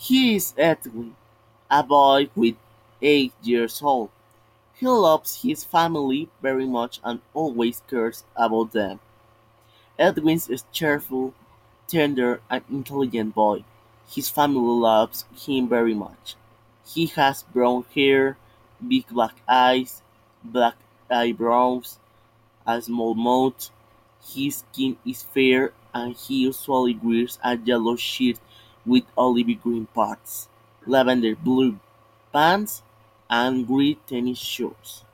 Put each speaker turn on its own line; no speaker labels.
He is Edwin, a boy with 8 years old. He loves his family very much and always cares about them. Edwin is a cheerful, tender, and intelligent boy. His family loves him very much. He has brown hair, big black eyes, black eyebrows, a small mouth. His skin is fair and he usually wears a yellow shirt with olive green parts, lavender blue pants, and gray tennis shoes.